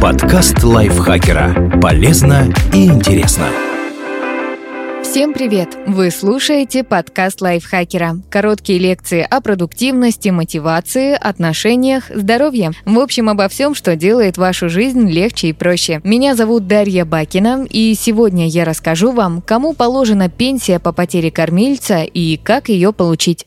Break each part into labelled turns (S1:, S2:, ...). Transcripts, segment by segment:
S1: Подкаст лайфхакера. Полезно и интересно.
S2: Всем привет! Вы слушаете подкаст лайфхакера. Короткие лекции о продуктивности, мотивации, отношениях, здоровье. В общем, обо всем, что делает вашу жизнь легче и проще. Меня зовут Дарья Бакина, и сегодня я расскажу вам, кому положена пенсия по потере кормильца и как ее получить.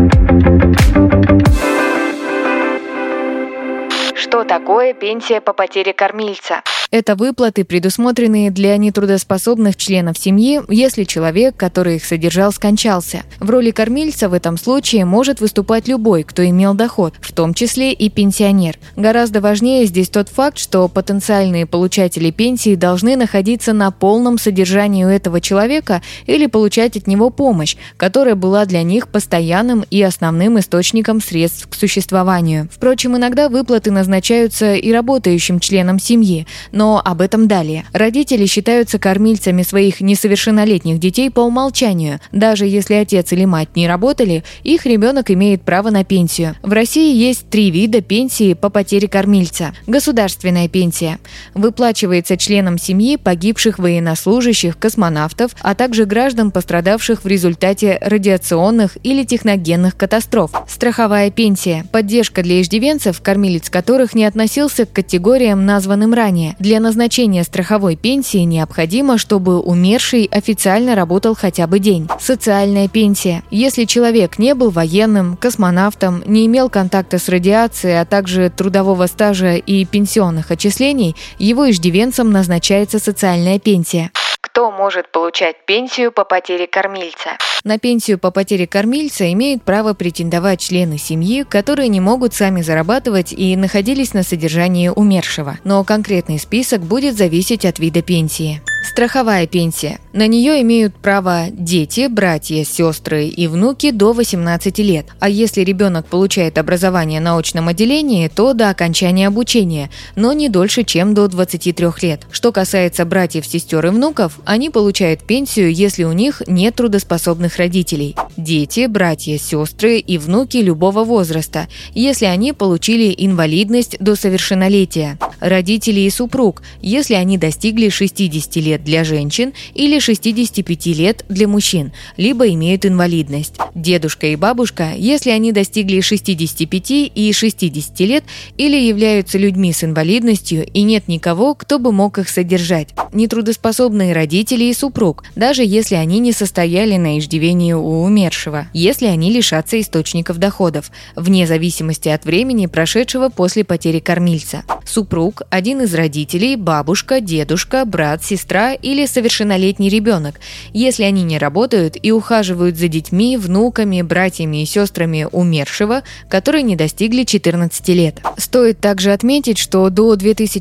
S2: Что такое пенсия по потере кормильца? Это выплаты, предусмотренные для нетрудоспособных членов семьи, если человек, который их содержал, скончался. В роли кормильца в этом случае может выступать любой, кто имел доход, в том числе и пенсионер. Гораздо важнее здесь тот факт, что потенциальные получатели пенсии должны находиться на полном содержании у этого человека или получать от него помощь, которая была для них постоянным и основным источником средств к существованию. Впрочем, иногда выплаты назначаются и работающим членам семьи, но об этом далее. Родители считаются кормильцами своих несовершеннолетних детей по умолчанию. Даже если отец или мать не работали, их ребенок имеет право на пенсию. В России есть 3 вида пенсии по потере кормильца. Государственная пенсия выплачивается членам семьи погибших военнослужащих, космонавтов, а также граждан, пострадавших в результате радиационных или техногенных катастроф. Страховая пенсия – поддержка для иждивенцев, кормилец которых не относился к категориям, названным ранее. Для назначения страховой пенсии необходимо, чтобы умерший официально работал хотя бы день. Социальная пенсия. Если человек не был военным, космонавтом, не имел контакта с радиацией, а также трудового стажа и пенсионных отчислений, его иждивенцам назначается социальная пенсия. Кто может получать пенсию по потере кормильца? На пенсию по потере кормильца имеют право претендовать члены семьи, которые не могут сами зарабатывать и находились на содержании умершего. Но конкретный список будет зависеть от вида пенсии. Страховая пенсия. На нее имеют право дети, братья, сестры и внуки до 18 лет. А если ребенок получает образование на очном отделении, то до окончания обучения, но не дольше, чем до 23 лет. Что касается братьев, сестер и внуков, они получают пенсию, если у них нет трудоспособных родителей. Дети, братья, сестры и внуки любого возраста, если они получили инвалидность до совершеннолетия. Родители и супруг, если они достигли 60 лет для женщин или 65 лет для мужчин, либо имеют инвалидность. Дедушка и бабушка, если они достигли 65 и 60 лет или являются людьми с инвалидностью и нет никого, кто бы мог их содержать. Нетрудоспособные родители и супруг, даже если они не состояли на иждивении у умершего, если они лишатся источников доходов, вне зависимости от времени, прошедшего после потери кормильца. Супруг, один из родителей, бабушка, дедушка, брат, сестра или совершеннолетний ребенок, если они не работают и ухаживают за детьми, внуками, братьями и сестрами умершего, которые не достигли 14 лет. Стоит также отметить, что до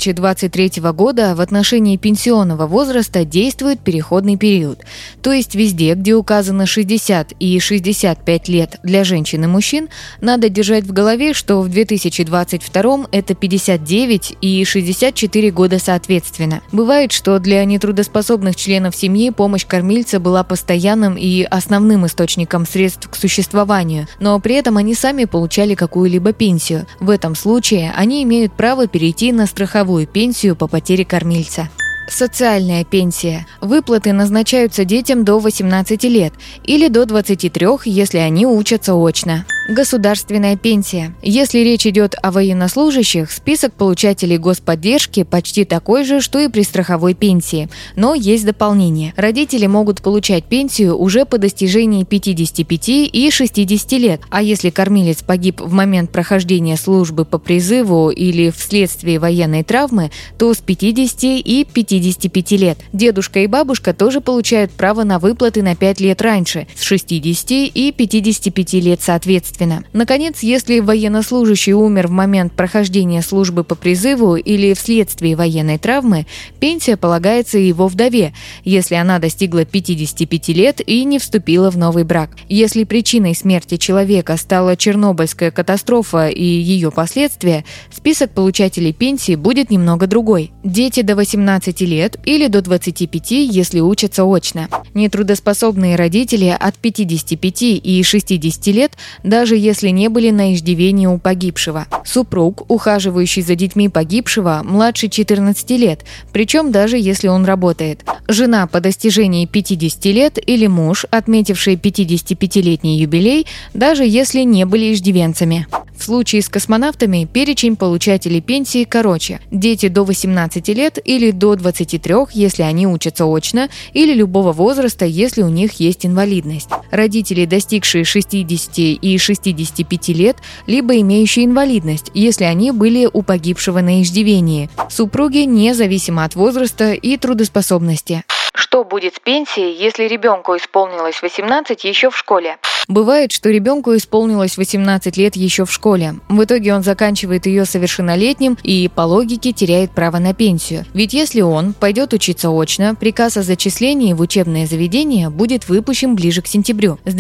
S2: 2023 года в отношении пенсионного возраста действует переходный период. То есть везде, где указано 60 и 65 лет для женщин и мужчин, надо держать в голове, что в 2022 это 59 и 64 года соответственно. Бывает, что для нетрудоспособных членов семьи помощь кормильца была постоянным и основным источником средств к существованию, но при этом они сами получали какую-либо пенсию. В этом случае они имеют право перейти на страховую пенсию по потере кормильца. Социальная пенсия. Выплаты назначаются детям до 18 лет или до 23, если они учатся очно. Государственная пенсия. Если речь идет о военнослужащих, список получателей господдержки почти такой же, что и при страховой пенсии. Но есть дополнение. Родители могут получать пенсию уже по достижении 55 и 60 лет. А если кормилец погиб в момент прохождения службы по призыву или вследствие военной травмы, то с 50 и 55 лет. Дедушка и бабушка тоже получают право на выплаты на 5 лет раньше, с 60 и 55 лет соответственно. Наконец, если военнослужащий умер в момент прохождения службы по призыву или вследствие военной травмы, пенсия полагается его вдове, если она достигла 55 лет и не вступила в новый брак. Если причиной смерти человека стала Чернобыльская катастрофа и ее последствия, список получателей пенсии будет немного другой. Дети до 18 лет лет или до 25, если учатся очно. Нетрудоспособные родители от 55 и 60 лет, даже если не были на иждивении у погибшего. Супруг, ухаживающий за детьми погибшего, младше 14 лет, причем даже если он работает. Жена по достижении 50 лет или муж, отметивший 55-летний юбилей, даже если не были иждивенцами. В случае с космонавтами перечень получателей пенсии короче. Дети до 18 лет или до 23, если они учатся очно, или любого возраста, если у них есть инвалидность. Родители, достигшие 60 и 65 лет, либо имеющие инвалидность, если они были у погибшего на иждивении. Супруги независимо от возраста и трудоспособности. Что будет с пенсией, если ребенку исполнилось 18 еще в школе? Бывает, что ребенку исполнилось 18 лет еще в школе. В итоге он заканчивает ее совершеннолетним и, по логике, теряет право на пенсию. Ведь если он пойдет учиться очно, приказ о зачислении в учебное заведение будет выпущен ближе к сентябрю. С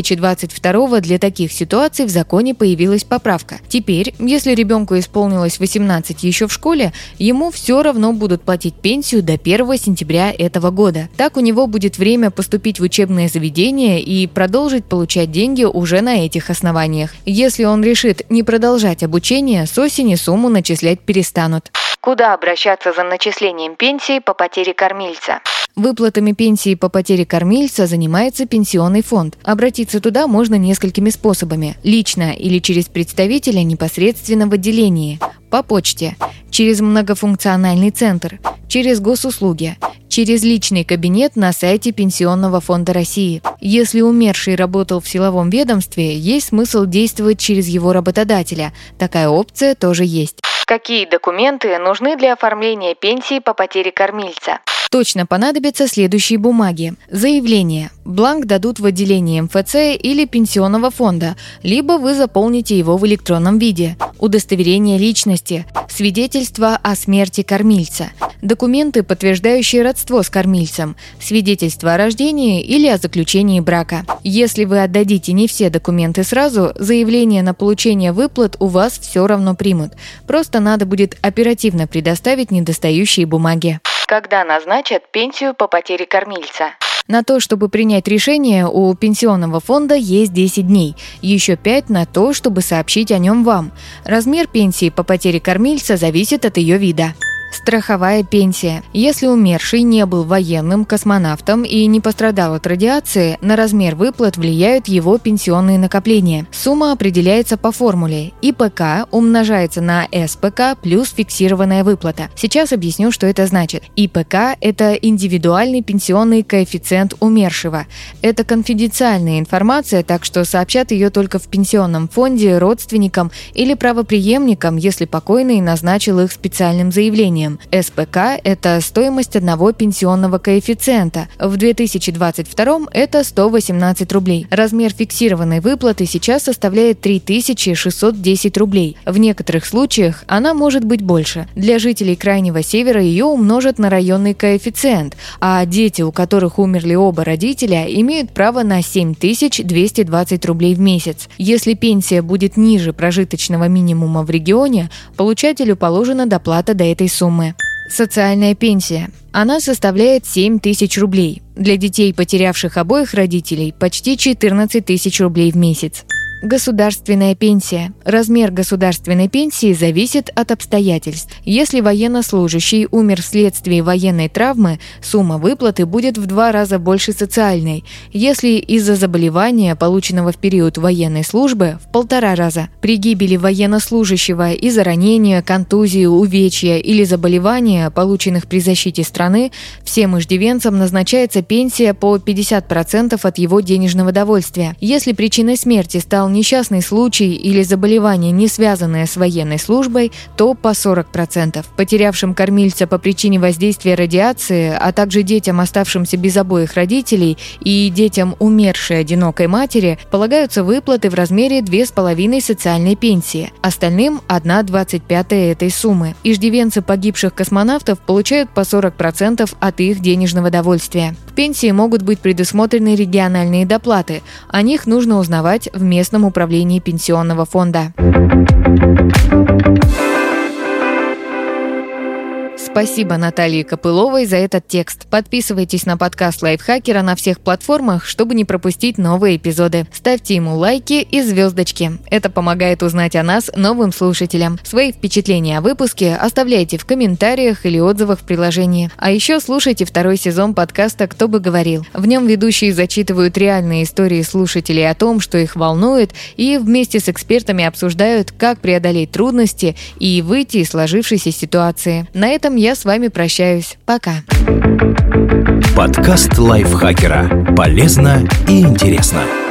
S2: 2022 для таких ситуаций в законе появилась поправка. Теперь, если ребенку исполнилось 18 еще в школе, ему все равно будут платить пенсию до 1 сентября этого года. Так у него будет время поступить в учебное заведение и продолжить получать деньги уже на этих основаниях. Если он решит не продолжать обучение, с осени сумму начислять перестанут. Куда обращаться за начислением пенсии по потере кормильца? Выплатами пенсии по потере кормильца занимается пенсионный фонд. Обратиться туда можно несколькими способами. Лично или через представителя непосредственно в отделении. По почте. Через многофункциональный центр. Через госуслуги. Через личный кабинет на сайте Пенсионного фонда России. Если умерший работал в силовом ведомстве, есть смысл действовать через его работодателя. Такая опция тоже есть. Какие документы нужны для оформления пенсии по потере кормильца? Точно понадобятся следующие бумаги. Заявление. Бланк дадут в отделении МФЦ или пенсионного фонда, либо вы заполните его в электронном виде. Удостоверение личности. Свидетельство о смерти кормильца. Документы, подтверждающие родство с кормильцем. Свидетельство о рождении или о заключении брака. Если вы отдадите не все документы сразу, заявление на получение выплат у вас все равно примут. Просто надо будет оперативно предоставить недостающие бумаги. Когда назначат пенсию по потере кормильца? На то, чтобы принять решение, у пенсионного фонда есть 10 дней, еще 5 на то, чтобы сообщить о нем вам. Размер пенсии по потере кормильца зависит от ее вида. Страховая пенсия. Если умерший не был военным, космонавтом и не пострадал от радиации, на размер выплат влияют его пенсионные накопления. Сумма определяется по формуле. ИПК умножается на СПК плюс фиксированная выплата. Сейчас объясню, что это значит. ИПК – это индивидуальный пенсионный коэффициент умершего. Это конфиденциальная информация, так что сообщат ее только в пенсионном фонде родственникам или правопреемникам, если покойный назначил их специальным заявлением. СПК – это стоимость одного пенсионного коэффициента. В 2022 это 118 рублей. Размер фиксированной выплаты сейчас составляет 3610 рублей. В некоторых случаях она может быть больше. Для жителей Крайнего Севера ее умножат на районный коэффициент, а дети, у которых умерли оба родителя, имеют право на 7220 рублей в месяц. Если пенсия будет ниже прожиточного минимума в регионе, получателю положена доплата до этой суммы. Социальная пенсия. Она составляет 7 тысяч рублей. Для детей, потерявших обоих родителей, почти 14 тысяч рублей в месяц. Государственная пенсия. Размер государственной пенсии зависит от обстоятельств. Если военнослужащий умер вследствие военной травмы, сумма выплаты будет в 2 раза больше социальной. Если из-за заболевания, полученного в период военной службы, в 1,5 раза. При гибели военнослужащего из-за ранения, контузии, увечья или заболевания, полученных при защите страны, всем иждивенцам назначается пенсия по 50% от его денежного довольствия. Если причиной смерти стал несчастный случай или заболевание, не связанное с военной службой, то по 40%. Потерявшим кормильца по причине воздействия радиации, а также детям, оставшимся без обоих родителей, и детям умершей одинокой матери, полагаются выплаты в размере 2,5 социальной пенсии. Остальным – 1/25 этой суммы. Иждивенцы погибших космонавтов получают по 40% от их денежного довольствия. К пенсии могут быть предусмотрены региональные доплаты. О них нужно узнавать в местном управлении пенсионного фонда. С Спасибо Наталье Копыловой за этот текст. Подписывайтесь на подкаст Лайфхакера на всех платформах, чтобы не пропустить новые эпизоды. Ставьте ему лайки и звездочки. Это помогает узнать о нас новым слушателям. Свои впечатления о выпуске оставляйте в комментариях или отзывах в приложении. А еще слушайте второй сезон подкаста «Кто бы говорил». В нем ведущие зачитывают реальные истории слушателей о том, что их волнует, и вместе с экспертами обсуждают, как преодолеть трудности и выйти из сложившейся ситуации. На этом я с вами прощаюсь. Пока.
S1: Подкаст Лайфхакера. Полезно и интересно.